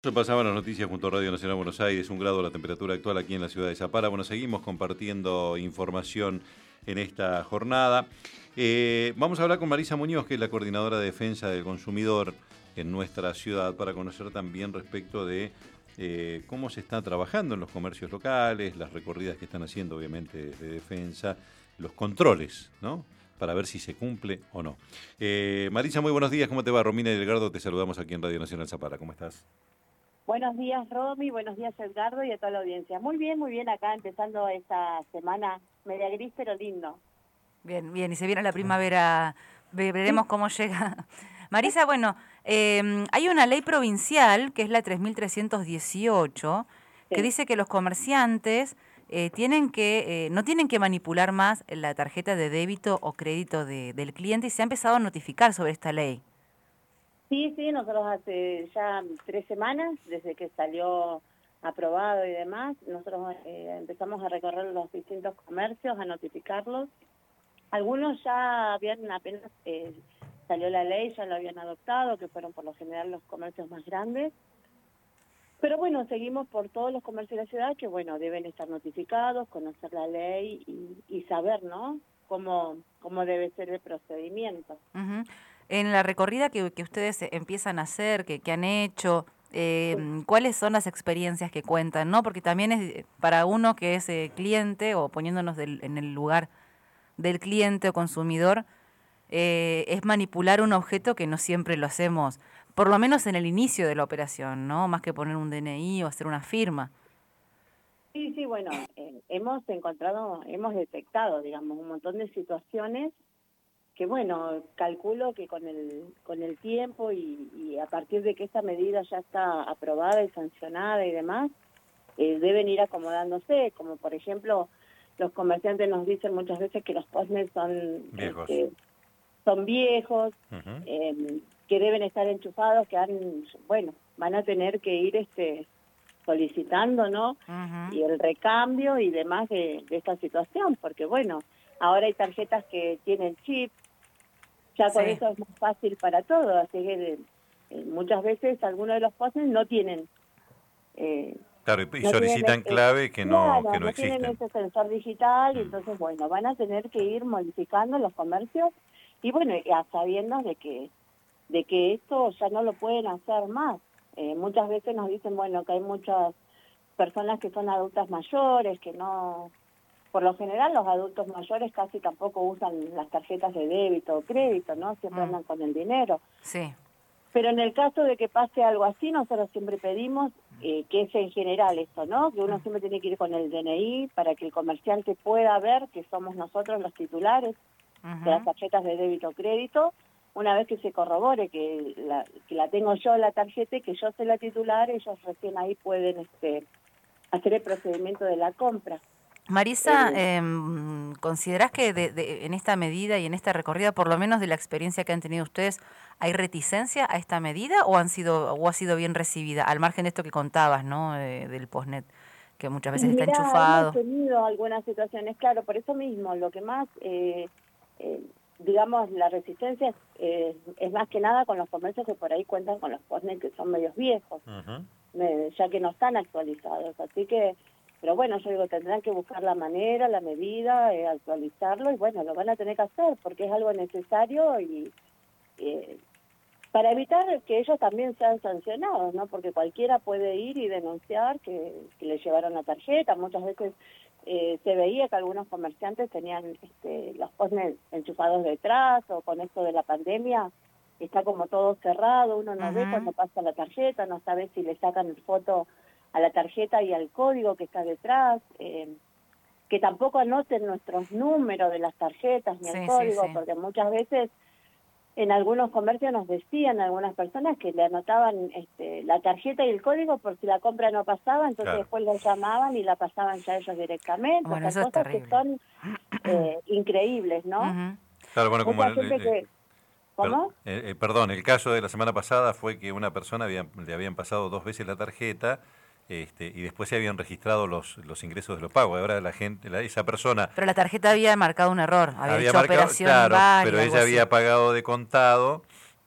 Se pasaban las noticias junto a Radio Nacional Buenos Aires, 1 grado la temperatura actual aquí en la ciudad de Zapala. Bueno, seguimos compartiendo información en esta jornada. Vamos a hablar con Marisa Muñoz, que es la coordinadora de defensa del consumidor en nuestra ciudad, para conocer también respecto de cómo se está trabajando en los comercios locales, las recorridas que están haciendo, obviamente, de defensa, los controles, ¿no?, para ver si se cumple o no. Marisa, muy buenos días. ¿Cómo te va? Romina y Edgardo, te saludamos aquí en Radio Nacional Zapala. ¿Cómo estás? Buenos días, Romy, buenos días, Edgardo, y a toda la audiencia. Muy bien, acá empezando esta semana media gris, pero lindo. Bien, bien, y se viene la primavera, veremos cómo llega. Marisa, bueno, hay una ley provincial, que es la 3318, que Sí. dice que los comerciantes no tienen que manipular más la tarjeta de débito o crédito del cliente, y se ha empezado a notificar sobre esta ley. Sí, nosotros hace ya 3 semanas, desde que salió aprobado y demás, nosotros empezamos a recorrer los distintos comercios, a notificarlos. Algunos ya habían apenas salió la ley, ya lo habían adoptado, que fueron por lo general los comercios más grandes. Pero bueno, seguimos por todos los comercios de la ciudad que, bueno, deben estar notificados, conocer la ley y saber, ¿no?, cómo debe ser el procedimiento. Uh-huh. En la recorrida que ustedes empiezan a hacer, que han hecho, ¿cuáles son las experiencias que cuentan, no? Porque también es para uno que es cliente, o poniéndonos en el lugar del cliente o consumidor, es manipular un objeto que no siempre lo hacemos, por lo menos en el inicio de la operación, ¿no? Más que poner un DNI o hacer una firma. Sí, bueno, hemos detectado, digamos, un montón de situaciones que, bueno, calculo que con el tiempo y a partir de que esta medida ya está aprobada y sancionada y demás, deben ir acomodándose, como por ejemplo, los comerciantes nos dicen muchas veces que los postnets son Viejos. Son viejos, Uh-huh. que deben estar enchufados, que van a tener que ir solicitando, ¿no? Uh-huh. Y el recambio y demás de esta situación, porque bueno, ahora hay tarjetas que tienen chip, ya con Sí. eso es más fácil para todos, así que muchas veces algunos de los postnets no tienen Claro, y no solicitan tienen, clave que no tienen existen. ese sensor digital, y entonces, bueno, van a tener que ir modificando los comercios, y bueno, ya sabiendo de que esto ya no lo pueden hacer más. Muchas veces nos dicen, bueno, que hay muchas personas que son adultas mayores, que no, por lo general los adultos mayores casi tampoco usan las tarjetas de débito o crédito, ¿no? Siempre andan con el dinero. Sí. Pero en el caso de que pase algo así, nosotros siempre pedimos que es en general esto, ¿no? Que uno siempre tiene que ir con el DNI para que el comerciante pueda ver que somos nosotros los titulares de las tarjetas de débito o crédito. Una vez que se corrobore que la tengo yo la tarjeta y que yo soy la titular, ellos recién ahí pueden hacer el procedimiento de la compra. Marisa, ¿considerás que en esta medida y en esta recorrida, por lo menos de la experiencia que han tenido ustedes, hay reticencia a esta medida o ha sido bien recibida, al margen de esto que contabas, ¿no?, del postnet, que muchas veces está Mirá, hemos enchufado? tenido algunas situaciones, claro, por eso mismo, lo que más, digamos, la resistencia es más que nada con los comercios que por ahí cuentan con los postnet que son medios viejos, Uh-huh. ya que no están actualizados, así que, pero bueno, yo digo, tendrán que buscar la manera, la medida, actualizarlo, y bueno, lo van a tener que hacer, porque es algo necesario y para evitar que ellos también sean sancionados, ¿no? Porque cualquiera puede ir y denunciar que le llevaron la tarjeta. Muchas veces se veía que algunos comerciantes tenían los postnets enchufados detrás, o con esto de la pandemia está como todo cerrado, uno no ve cuando pasa la tarjeta, no sabe si le sacan foto a la tarjeta y al código que está detrás, que tampoco anoten nuestros números de las tarjetas ni el código, porque muchas veces en algunos comercios nos decían algunas personas que le anotaban la tarjeta y el código por si la compra no pasaba, entonces Claro. después la llamaban y la pasaban ya ellos directamente. Bueno, o sea, eso es cosas que terrible. son increíbles, ¿no? Claro, bueno, como Mucha gente que... ¿Cómo? perdón, el caso de la semana pasada fue que una persona le habían pasado 2 veces la tarjeta, y después se habían registrado los ingresos de los pagos. Ahora esa persona Pero la tarjeta había marcado un error, había hecho marcado, operación claro, válida, pero algo ella así. había pagado de contado,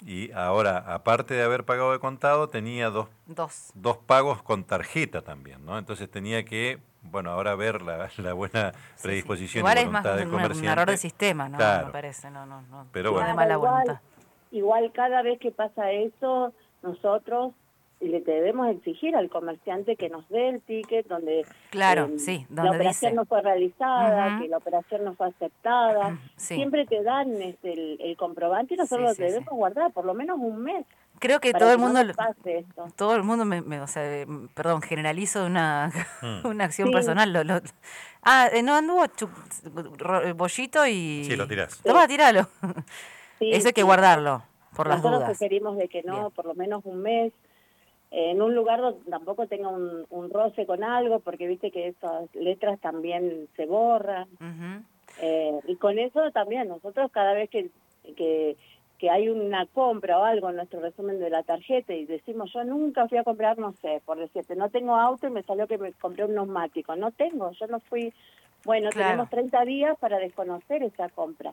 Y ahora, aparte de haber pagado de contado, tenía dos pagos con tarjeta también, ¿no? Entonces tenía que, bueno, ahora ver la buena predisposición Igual y es más voluntad del un comerciante. error de sistema, ¿no? Me Claro, parece, no pero no bueno. de mala voluntad. Igual cada vez que pasa eso, nosotros le debemos exigir al comerciante que nos dé el ticket donde Claro, sí, la donde operación dice. no fue realizada, que Ujú. la operación no fue aceptada. Sí, Siempre te dan el comprobante y nosotros lo sí. debemos guardar por lo menos un mes Creo que para que no nos pase esto. todo el mundo o sea, perdón, generalizo de una, Mm. una acción Sí, personal. No anduvo bollito Sí, lo y... tirás. Toma, sí, tíralo. Eso sí, hay que sí. guardarlo, por las Nosotros dudas. sugerimos de que Bien. no, por lo menos un mes, en un lugar donde tampoco tenga un roce con algo, porque viste que esas letras también se borran. Ujú. Y con eso también, nosotros cada vez que, que hay una compra o algo en nuestro resumen de la tarjeta y decimos, yo nunca fui a comprar, no sé, por decirte, no tengo auto y me salió que me compré un neumático. No tengo, yo no fui. Bueno, tenemos Claro. 30 días para desconocer esa compra.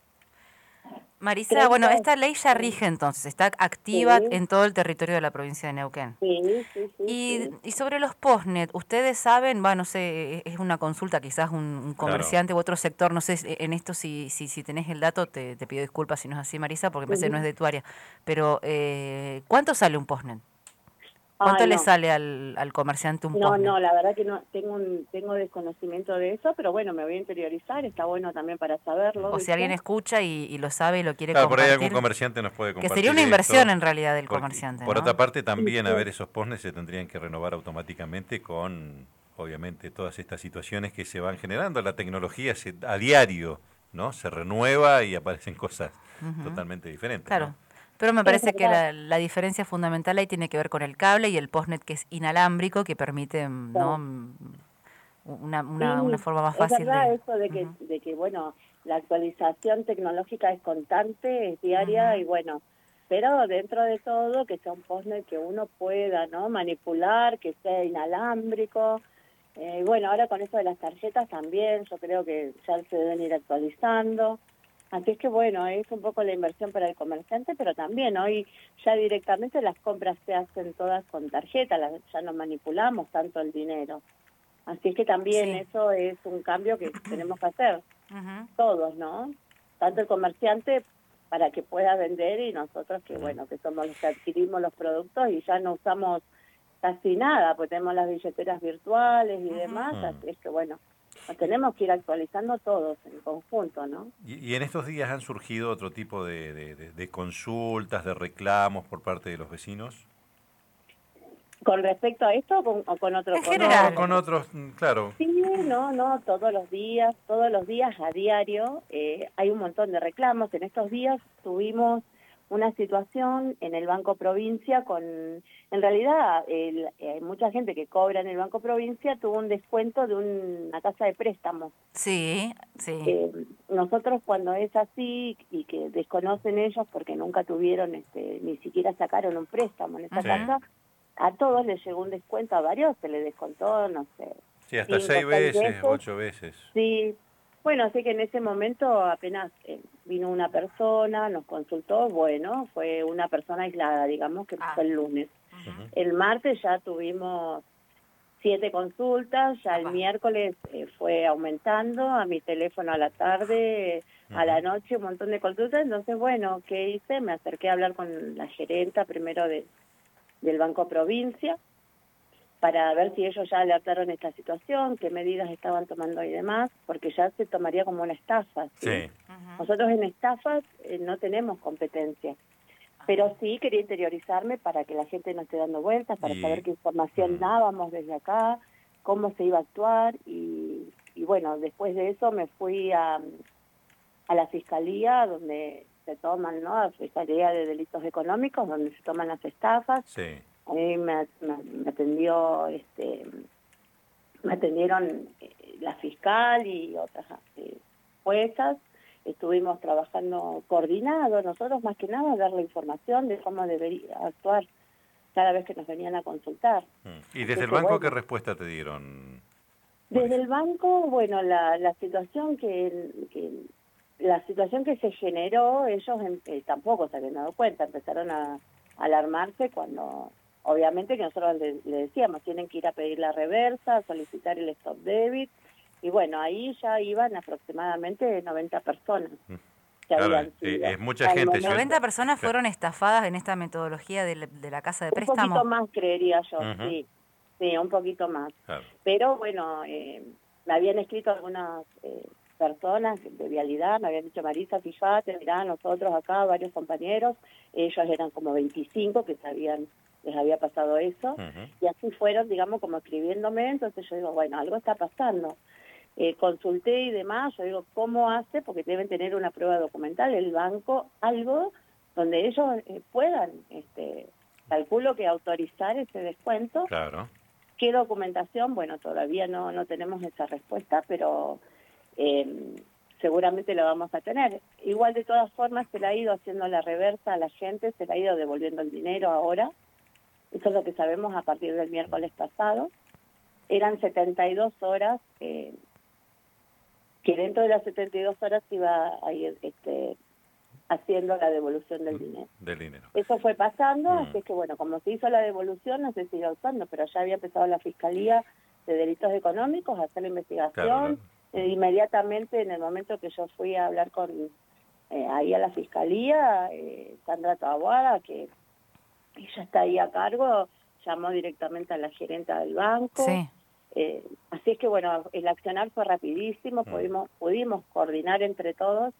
Marisa, bueno, 30, esta ley ya rige entonces, está activa sí, en todo el territorio de la provincia de Neuquén. sí, sí, sí, sí. Y sobre los postnet, ustedes saben, no sé, es una consulta, quizás un Claro. comerciante u otro sector, no sé, en esto si tenés el dato, te pido disculpas si no es así, Marisa, porque me parece que no es Ujú. de tu área, pero ¿cuánto sale un postnet? ¿Cuánto Ay, le no. sale al comerciante un No, postnet? no, la verdad que no tengo desconocimiento de eso, pero bueno, me voy a interiorizar, está bueno también para saberlo, O si alguien ¿viste? escucha y lo sabe y lo quiere Claro, por ahí algún compartir, comerciante nos puede que sería compartir una inversión esto. en realidad del Porque, comerciante, por otra ¿no? parte, Sí, también, a ver, sí. esos postnes se tendrían que renovar automáticamente con, obviamente, todas estas situaciones que se van generando. La tecnología a diario, ¿no? Se renueva y aparecen cosas Ujú. totalmente diferentes, ¿no? Claro, pero me Es parece que verdad. la diferencia fundamental ahí tiene que ver con el cable y el postnet que es inalámbrico, que permite, ¿no? Sí. Una Sí, forma más es fácil verdad de... eso Ujú, de que, bueno, la actualización tecnológica es constante, es diaria y ujú. bueno, pero dentro de todo que sea un postnet que uno pueda, ¿no? Manipular, que sea inalámbrico. Y bueno, ahora con eso de las tarjetas también, yo creo que ya se deben ir actualizando. Así es que bueno, es un poco la inversión para el comerciante, pero también hoy ya directamente las compras se hacen todas con tarjeta, ya no manipulamos tanto el dinero. Así es que también Sí. eso es un cambio que tenemos que hacer Ujú. todos, ¿no? Tanto el comerciante para que pueda vender y nosotros que, Ujú. bueno, que somos los que adquirimos los productos y ya no usamos casi nada, pues tenemos las billeteras virtuales y Ujú. demás, Mm. así es que, bueno, nos tenemos que ir actualizando todos en conjunto, ¿no? Y en estos días han surgido otro tipo de consultas, de reclamos por parte de los vecinos. Con respecto a esto o con otro, En con No, otras general, con cosas. otros, claro. Sí, no, todos los días a diario hay un montón de reclamos. En estos días tuvimos una situación en el Banco Provincia en realidad hay mucha gente que cobra en el Banco Provincia tuvo un descuento de una casa de préstamo. sí, sí. Nosotros cuando es así y que desconocen ellos porque nunca tuvieron, ni siquiera sacaron un préstamo en esa Sí, Ujú. casa, a todos les llegó un descuento, a varios se les descontó, no sé, sí, hasta 5 o 6 6 veces, veces. 8 veces. Sí, bueno, así que en ese momento apenas vino una persona, nos consultó, bueno, fue una persona aislada, digamos, que Ah. fue el lunes. Ujú. Ujú. El martes ya tuvimos 7 consultas, ya el Apa. miércoles fue aumentando, a mi teléfono a la tarde, a Ujú. la noche, un montón de consultas. Entonces, bueno, ¿qué hice? Me acerqué a hablar con la gerenta primero del Banco Provincia para ver si ellos ya alertaron esta situación, qué medidas estaban tomando y demás, porque ya se tomaría como una estafa, ¿sí? Sí. Ujú. Nosotros en estafas no tenemos competencia, pero sí quería interiorizarme para que la gente no esté dando vueltas, para saber Y, qué información mm, dábamos desde acá, cómo se iba a actuar y bueno, después de eso me fui a la Fiscalía, donde se toman, ¿no? A la Fiscalía de Delitos Económicos, donde se toman las estafas. sí. Ahí me atendió, me atendieron la fiscal y otras juezas. Estuvimos trabajando coordinados, nosotros más que nada darle información de cómo debería actuar cada vez que nos venían a consultar. Y Así desde el que banco, ¿qué bueno, respuesta te dieron, desde Marisa? el banco, bueno, la situación que la situación que se generó, ellos tampoco se habían dado cuenta, empezaron a alarmarse cuando, obviamente que nosotros le decíamos, tienen que ir a pedir la reversa, solicitar el stop debit, y bueno, ahí ya iban aproximadamente 90 personas. Claro, es mucha gente. 90 personas fueron estafadas en esta metodología de la casa de préstamo. Un poquito más, creería yo, sí, un poquito más. Claro. Pero bueno, me habían escrito algunas personas de Vialidad, me habían dicho, Marisa, fíjate, mirá, nosotros acá, varios compañeros, ellos eran como 25 que les había pasado eso, y así fueron, digamos, como escribiéndome, entonces yo digo, bueno, algo está pasando. Consulté y demás, yo digo, ¿cómo hace? Porque deben tener una prueba documental, el banco, algo donde ellos puedan, calculo que autorizar ese descuento. Claro. ¿Qué documentación? Bueno, todavía no tenemos esa respuesta, pero seguramente la vamos a tener. Igual de todas formas se le ha ido haciendo la reversa a la gente, se le ha ido devolviendo el dinero ahora. Eso es lo que sabemos a partir del miércoles pasado. Eran 72 horas, que dentro de las 72 horas iba a ir haciendo la devolución del dinero. Eso fue pasando, así que bueno, como se hizo la devolución, no se siguió usando, pero ya había empezado la Fiscalía de Delitos Económicos a hacer la investigación. Claro. Inmediatamente, en el momento que yo fui a hablar con ahí a la Fiscalía, Sandra Taboada, que ella está ahí a cargo, llamó directamente a la gerenta del banco. Sí. Así es que bueno, el accionar fue rapidísimo, pudimos coordinar entre todos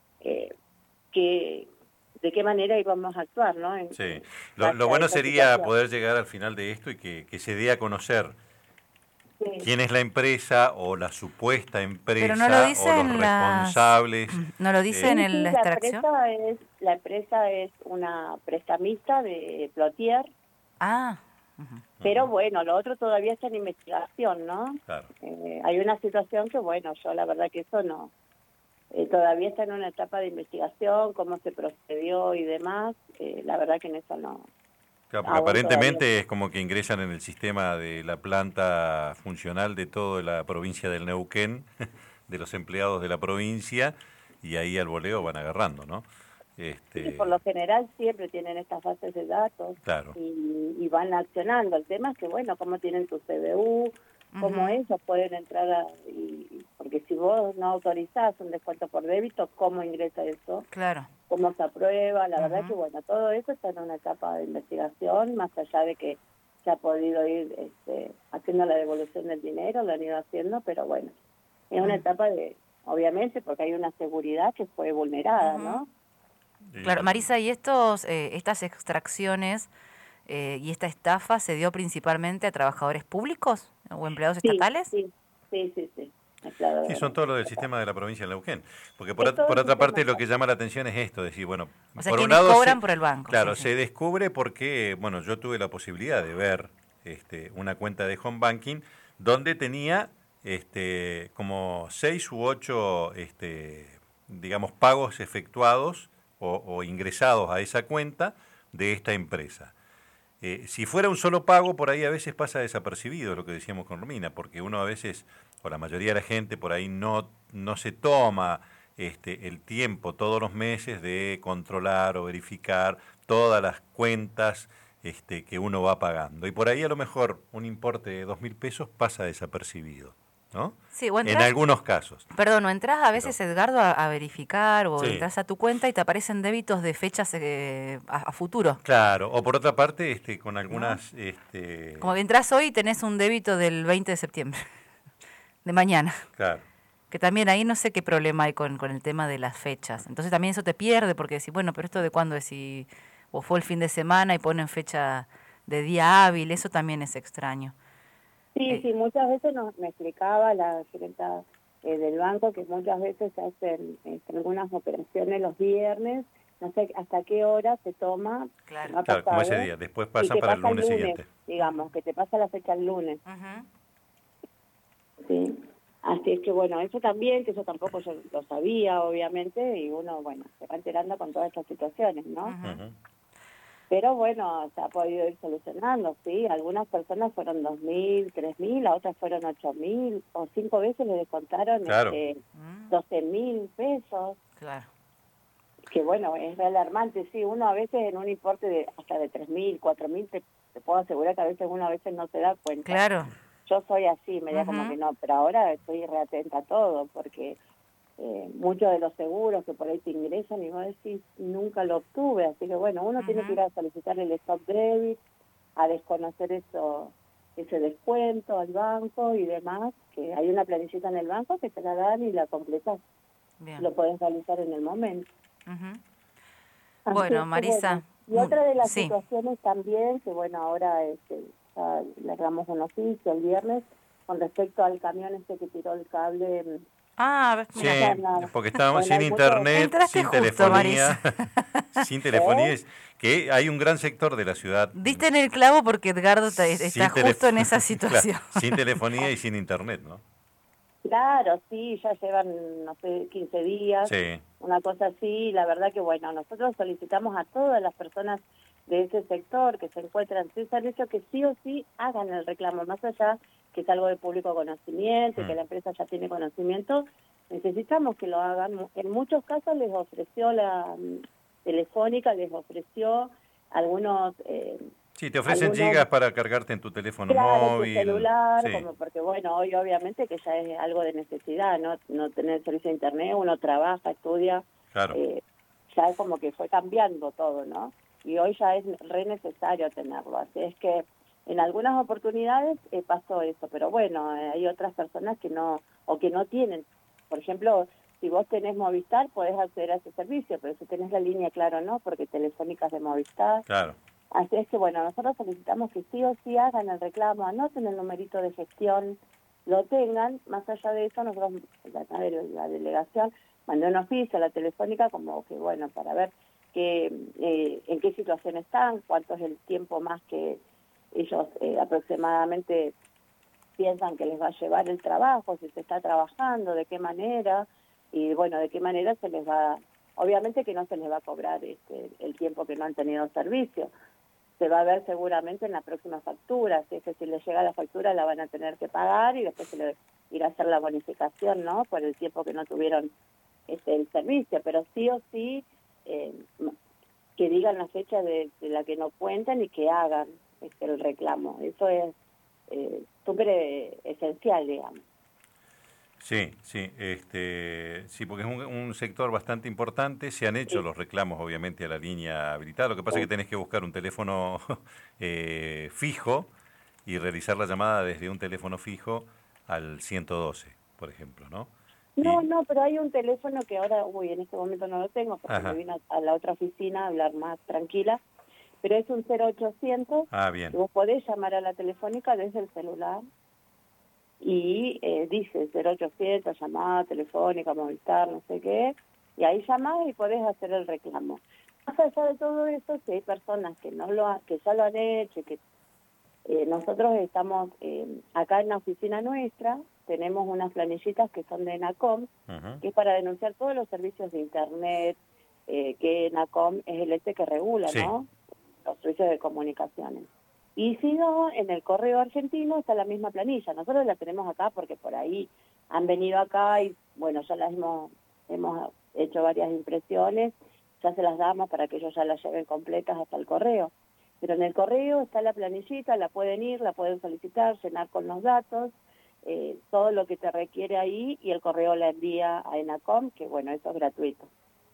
de qué manera íbamos a actuar, ¿no? Sí. Lo bueno sería poder llegar al final de esto y que se dé a conocer quién es la empresa o la supuesta empresa. Pero no lo dice o los responsables. ¿No lo dice en la extracción? La empresa es una prestamista de Plotier. Ah. Pero bueno, lo otro todavía está en investigación, ¿no? Claro. Hay una situación que, bueno, yo la verdad que eso no... todavía está en una etapa de investigación, cómo se procedió y demás. La verdad que en eso no... Claro, porque aparentemente es como que ingresan en el sistema de la planta funcional de toda la provincia del Neuquén, de los empleados de la provincia, y ahí al voleo van agarrando, ¿no? Sí, por lo general siempre tienen estas bases de datos. Claro. y van accionando. El tema es que, bueno, cómo tienen su CBU, cómo ellos pueden entrar porque si vos no autorizás un descuento por débito, ¿cómo ingresa eso? Claro. ¿Cómo se aprueba? La verdad que, bueno, todo eso está en una etapa de investigación, más allá de que se ha podido ir haciendo la devolución del dinero, lo han ido haciendo, pero bueno, es una etapa de, obviamente, porque hay una seguridad que fue vulnerada, ¿no? Claro, Marisa, ¿y estas extracciones y esta estafa se dio principalmente a trabajadores públicos o empleados estatales? Sí. Sí, son todos los del sistema de la provincia de Neuquén. Porque por otra parte lo que llama la atención es esto, decir, bueno, o sea, por un quienes lado cobran por el banco. Claro, sí. Se descubre porque, bueno, yo tuve la posibilidad de ver una cuenta de home banking donde tenía como 6 u 8 digamos, pagos efectuados o ingresados a esa cuenta de esta empresa. Si fuera un solo pago, por ahí a veces pasa desapercibido, lo que decíamos con Romina, porque uno a veces, o la mayoría de la gente, por ahí no se toma el tiempo todos los meses de controlar o verificar todas las cuentas que uno va pagando. Y por ahí a lo mejor un importe de 2.000 pesos pasa desapercibido, ¿no? Sí, o entras, en algunos casos. Perdón, o entras a veces, Edgardo, a verificar o Sí. entras a tu cuenta y te aparecen débitos de fechas a futuro. Claro, o por otra parte, con algunas... Como que entras hoy y tenés un débito del 20 de septiembre, de mañana. Claro. Que también ahí no sé qué problema hay con el tema de las fechas. Entonces también eso te pierde porque decís, bueno, pero esto de cuándo es, si o fue el fin de semana y ponen fecha de día hábil, eso también es extraño. Sí, muchas veces me explicaba la gerenta del banco que muchas veces se hacen algunas operaciones los viernes, no sé hasta qué hora se toma. Claro, como ese día, después pasa para el lunes siguiente. Digamos, que te pasa la fecha el lunes. Sí, así es que bueno, eso también, que eso tampoco yo lo sabía, obviamente, y uno, bueno, se va enterando con todas estas situaciones, ¿no? Pero bueno, se ha podido ir solucionando, ¿sí? Algunas personas fueron 2.000, 3.000, a otras fueron 8.000, o 5 veces le descontaron Claro. 12.000 pesos. Claro. Que bueno, es alarmante, sí, uno a veces en un importe de hasta de 3.000, 4.000, te puedo asegurar que a veces uno a veces no se da cuenta. Claro. Yo soy así, me da como que no, pero ahora estoy reatenta a todo, porque muchos de los seguros que por ahí te ingresan y vos decís, nunca lo obtuve, así que bueno, uno tiene que ir a solicitar el stop debit, a desconocer ese descuento al banco y demás, que hay una planillita en el banco que te la dan y la completas, lo podés realizar en el momento. Bueno, Marisa. Y otra de las sí. situaciones también, que bueno, ahora ya le hagamos un oficio el viernes, con respecto al camión que tiró el cable. Sí, porque estábamos sin internet, entraste sin justo, telefonía, Marisa. sin telefonía, que hay un gran sector de la ciudad. Diste en el clavo porque Edgardo está justo en esa situación. Claro, sin telefonía y sin internet, ¿no? Claro, sí, ya llevan, no sé, 15 días, una cosa así. La verdad que, bueno, nosotros solicitamos a todas las personas de ese sector que se encuentran sin servicio que sí o sí hagan el reclamo, más allá que es algo de público conocimiento y que la empresa ya tiene conocimiento, necesitamos que lo hagan. En muchos casos les ofreció la Telefónica, les ofreció algunos... sí, te ofrecen gigas para cargarte en tu teléfono móvil. Tu celular, como porque bueno, hoy obviamente que ya es algo de necesidad, no tener servicio de internet, uno trabaja, estudia, ya es como que fue cambiando todo, ¿no? Y hoy ya es re necesario tenerlo, así es que en algunas oportunidades pasó eso, pero bueno, hay otras personas que no, o que no tienen. Por ejemplo, si vos tenés Movistar, podés acceder a ese servicio, pero si tenés la línea, claro, no, porque Telefónica es de Movistar. Claro. Así es que, bueno, nosotros solicitamos que sí o sí hagan el reclamo, anoten el numerito de gestión, lo tengan. Más allá de eso, nosotros, la delegación, mandó un oficio a la Telefónica como que, bueno, para ver en qué situación están, cuánto es el tiempo más que ellos aproximadamente piensan que les va a llevar el trabajo, si se está trabajando, de qué manera, y bueno, de qué manera se les va, obviamente que no se les va a cobrar el tiempo que no han tenido servicio. Se va a ver seguramente en la próxima factura, así es que si les llega la factura la van a tener que pagar y después se les irá a hacer la bonificación, ¿no?, por el tiempo que no tuvieron el servicio, pero sí o sí que digan la fecha de la que no cuentan y que hagan el reclamo. Eso es súper esencial, digamos. Sí, sí, sí, porque es un sector bastante importante. Se han hecho los reclamos, obviamente, a la línea habilitada. Lo que pasa es que tenés que buscar un teléfono fijo y realizar la llamada desde un teléfono fijo al 112, por ejemplo, ¿no? No, pero hay un teléfono que ahora, en este momento no lo tengo porque me vine a la otra oficina a hablar más tranquila, pero es un 0800. Bien. Vos podés llamar a la Telefónica desde el celular y dice 0800, llamada telefónica, Movistar, no sé qué, y ahí llamás y podés hacer el reclamo. Más allá de todo eso, si hay personas que que ya lo han hecho, que nosotros estamos acá en la oficina nuestra, tenemos unas planillitas que son de ENACOM, que es para denunciar todos los servicios de internet, que ENACOM es el que regula, ¿no?, los servicios de comunicaciones. Y si no, en el correo argentino está la misma planilla. Nosotros la tenemos acá porque por ahí han venido acá y, bueno, ya las hemos hecho varias impresiones, ya se las damos para que ellos ya las lleven completas hasta el correo. Pero en el correo está la planillita, la pueden ir, la pueden solicitar, llenar con los datos, todo lo que te requiere ahí, y el correo la envía a ENACOM, que bueno, eso es gratuito.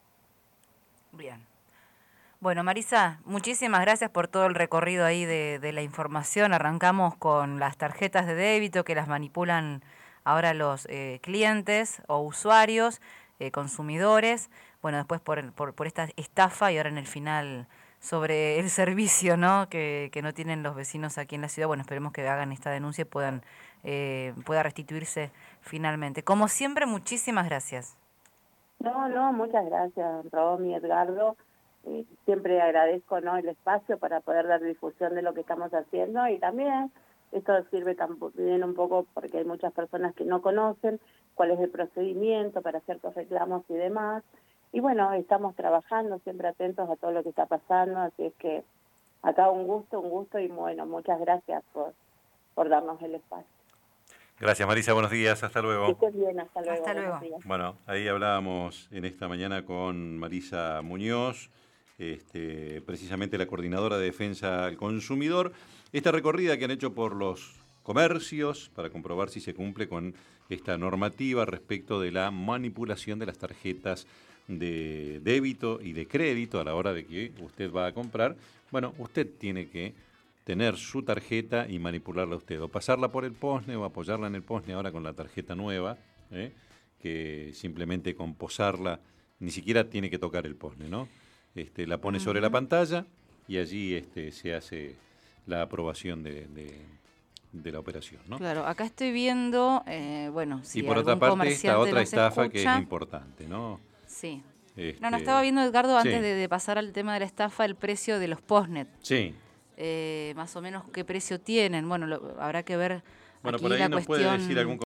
Bien. Bueno, Marisa, muchísimas gracias por todo el recorrido ahí de la información. Arrancamos con las tarjetas de débito que las manipulan ahora los clientes o usuarios, consumidores. Bueno, después por esta estafa y ahora en el final sobre el servicio, ¿no?, que no tienen los vecinos aquí en la ciudad. Bueno, esperemos que hagan esta denuncia y pueda restituirse finalmente. Como siempre, muchísimas gracias. No, muchas gracias, Romy, Edgardo. Siempre agradezco, ¿no?, el espacio para poder dar difusión de lo que estamos haciendo, y también esto sirve también un poco porque hay muchas personas que no conocen cuál es el procedimiento para ciertos reclamos y demás. Y bueno, estamos trabajando siempre atentos a todo lo que está pasando, así es que acá un gusto y bueno, muchas gracias por darnos el espacio. Gracias, Marisa, buenos días, hasta luego. Que estés bien, hasta luego. Hasta luego. Buenos días. Bueno, ahí hablábamos en esta mañana con Marisa Muñoz, precisamente la coordinadora de defensa al consumidor. Esta recorrida que han hecho por los comercios para comprobar si se cumple con esta normativa respecto de la manipulación de las tarjetas de débito y de crédito a la hora de que usted va a comprar. Bueno, usted tiene que tener su tarjeta y manipularla usted, o pasarla por el POSNE o apoyarla en el POSNE ahora con la tarjeta nueva, que simplemente con posarla, ni siquiera tiene que tocar el POSNE, ¿no? La pone sobre la pantalla y allí se hace la aprobación de la operación, ¿no? Claro, acá estoy viendo, bueno, si y por otra algún parte comerciante esta otra nos estafa que es escucha. importante, ¿no? Sí. No, estaba viendo, Edgardo, antes sí. de pasar al tema de la estafa, el precio de los postnet. Sí. Más o menos qué precio tienen. Bueno, habrá que ver Bueno, aquí por ahí la nos cuestión. puede decir algún